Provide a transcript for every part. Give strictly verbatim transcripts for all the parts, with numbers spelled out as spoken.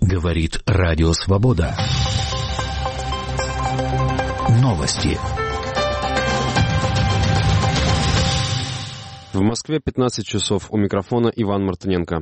Говорит Радио Свобода. Новости. В Москве пятнадцать часов. У микрофона Иван Мартыненко.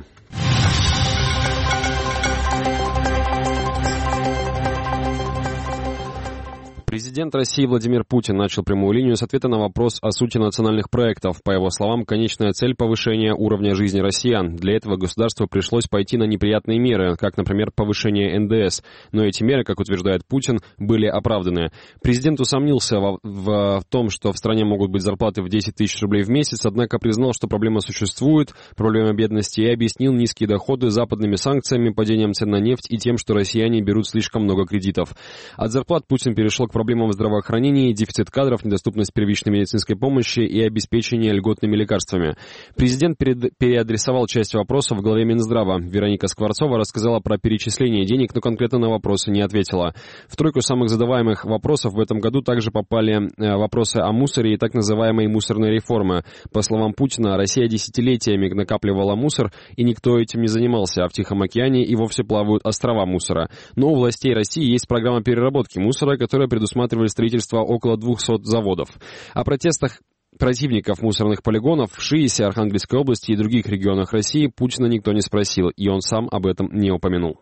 Президент России Владимир Путин начал прямую линию с ответа на вопрос о сути национальных проектов. По его словам, конечная цель – повышение уровня жизни россиян. Для этого государству пришлось пойти на неприятные меры, как, например, повышение эн дэ эс. Но эти меры, как утверждает Путин, были оправданы. Президент усомнился в, в, в том, что в стране могут быть зарплаты в десять тысяч рублей в месяц, однако признал, что проблема существует, проблема бедности, и объяснил низкие доходы западными санкциями, падением цен на нефть и тем, что россияне берут слишком много кредитов. От зарплат Путин перешел к проблемам в здравоохранении, дефицит кадров, недоступность первичной медицинской помощи и обеспечение льготными лекарствами. Президент перед, переадресовал часть вопросов в главе Минздрава. Вероника Скворцова рассказала про перечисление денег, но конкретно на вопросы не ответила. В тройку самых задаваемых вопросов в этом году также попали вопросы о мусоре и так называемой мусорной реформы. По словам Путина, Россия десятилетиями накапливала мусор, и никто этим не занимался, а в Тихом океане и вовсе плавают острова мусора. Но у властей России есть программа переработки мусора, которая предусматривает строительство около двухсот заводов. О протестах противников мусорных полигонов в Шиисе, Архангельской области и других регионах России Путина никто не спросил, и он сам об этом не упомянул.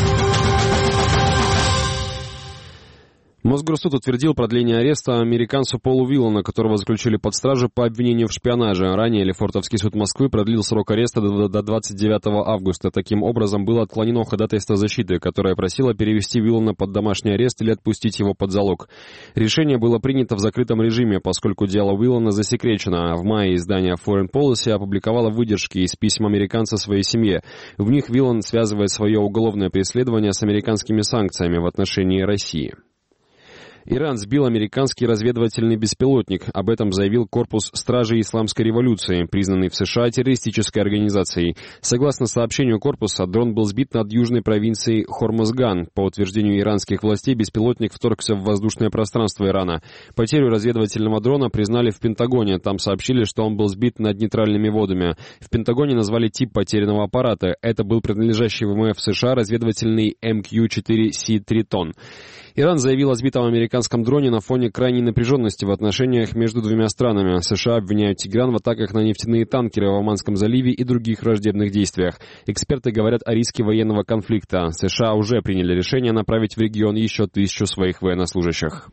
Мосгорсуд утвердил продление ареста американцу Полу Виллану, которого заключили под стражу по обвинению в шпионаже. Ранее Лефортовский суд Москвы продлил срок ареста до двадцать девятого августа. Таким образом, было отклонено ходатайство защиты, которое просило перевести Виллана под домашний арест или отпустить его под залог. Решение было принято в закрытом режиме, поскольку дело Виллана засекречено. В мае издание Foreign Policy опубликовало выдержки из писем американца своей семье. В них Виллан связывает свое уголовное преследование с американскими санкциями в отношении России. Иран сбил американский разведывательный беспилотник. Об этом заявил Корпус Стражей Исламской революции, признанный в США террористической организацией. Согласно сообщению корпуса, дрон был сбит над южной провинцией Хормузган. По утверждению иранских властей, беспилотник вторгся в воздушное пространство Ирана. Потерю разведывательного дрона признали в Пентагоне. Там сообщили, что он был сбит над нейтральными водами. В Пентагоне назвали тип потерянного аппарата. Это был принадлежащий ВМФ США разведывательный эм кью четыре си Тритон. Иран заявил о сбитом американском дроне на фоне крайней напряженности в отношениях между двумя странами. США обвиняют Тегеран в атаках на нефтяные танкеры в Оманском заливе и других враждебных действиях. Эксперты говорят о риске военного конфликта. США уже приняли решение направить в регион еще тысячу своих военнослужащих.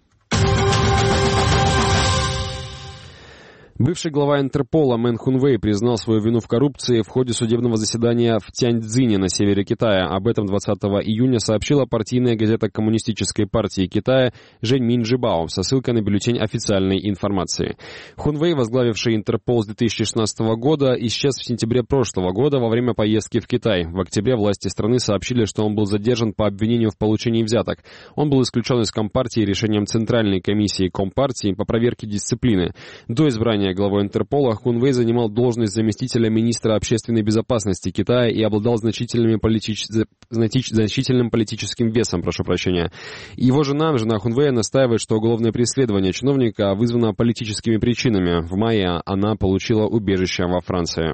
Бывший глава Интерпола Мэн Хунвей признал свою вину в коррупции в ходе судебного заседания в Тяньцзине на севере Китая. Об этом двадцатого июня сообщила партийная газета Коммунистической партии Китая Жэньминь Жибао со ссылкой на бюллетень официальной информации. Хунвей, возглавивший Интерпол с две тысячи шестнадцатого года, исчез в сентябре прошлого года во время поездки в Китай. В октябре власти страны сообщили, что он был задержан по обвинению в получении взяток. Он был исключен из Компартии решением Центральной комиссии Компартии по проверке дисциплины. До избрания главой Интерпола Хунвей занимал должность заместителя министра общественной безопасности Китая и обладал значительными политич... значительным политическим весом, прошу прощения. Его жена, жена Хунвея, настаивает, что уголовное преследование чиновника вызвано политическими причинами. В мае она получила убежище во Франции.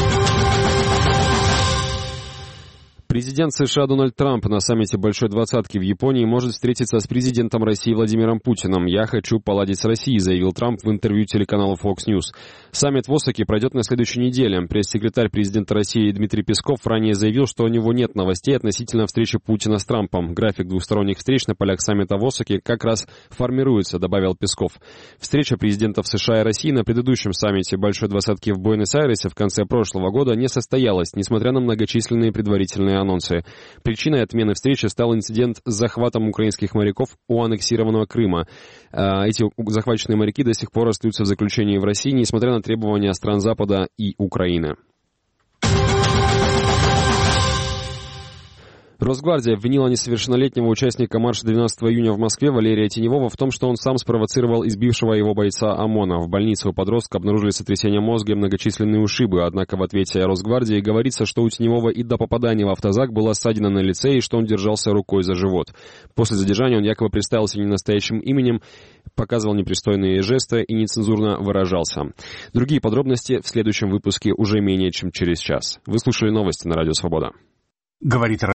Президент США Дональд Трамп на саммите Большой Двадцатки в Японии может встретиться с президентом России Владимиром Путиным. «Я хочу поладить с Россией», заявил Трамп в интервью телеканалу Fox News. Саммит в Осаке пройдет на следующей неделе. Пресс-секретарь президента России Дмитрий Песков ранее заявил, что у него нет новостей относительно встречи Путина с Трампом. График двухсторонних встреч на полях саммита в Осаке как раз формируется, добавил Песков. Встреча президентов США и России на предыдущем саммите Большой Двадцатки в Буэнос-Айресе в конце прошлого года не состоялась, несмотря на многочисленные предварительные анонсы. Причиной отмены встречи стал инцидент с захватом украинских моряков у аннексированного Крыма. Эти захваченные моряки до сих пор остаются в заключении в России, несмотря на требования стран Запада и Украины. Росгвардия обвинила несовершеннолетнего участника марша двенадцатого июня в Москве Валерия Теневого в том, что он сам спровоцировал избившего его бойца ОМОНа. В больнице у подростка обнаружили сотрясение мозга и многочисленные ушибы, однако в ответе Росгвардии говорится, что у Теневого и до попадания в автозак была ссадина на лице и что он держался рукой за живот. После задержания он якобы представился ненастоящим именем, показывал непристойные жесты и нецензурно выражался. Другие подробности в следующем выпуске уже менее чем через час. Вы слушали новости на Радио Свобода. Говорит